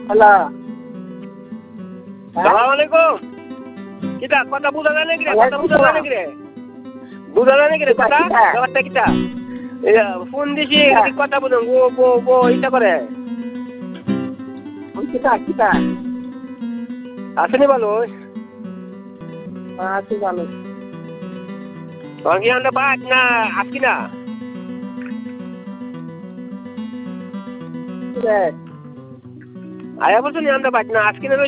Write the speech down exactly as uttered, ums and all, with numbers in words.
hello সালাম আলাইকুম কিটা কথা বুঝা যায় নাকি রে কথা বুঝা যায় নাকি রে বুঝা যায় নাকি রে কথা ব্যাপারটা কিটা ফোন দিছি কথা বুঝুন ও ও ও ইটা করে কিতা কিতা আসেনি ভালো আছি ভালো তোকে আনতে বাদ না আসকি না আয়া বলছো নি আনতে বাদ না আসকি না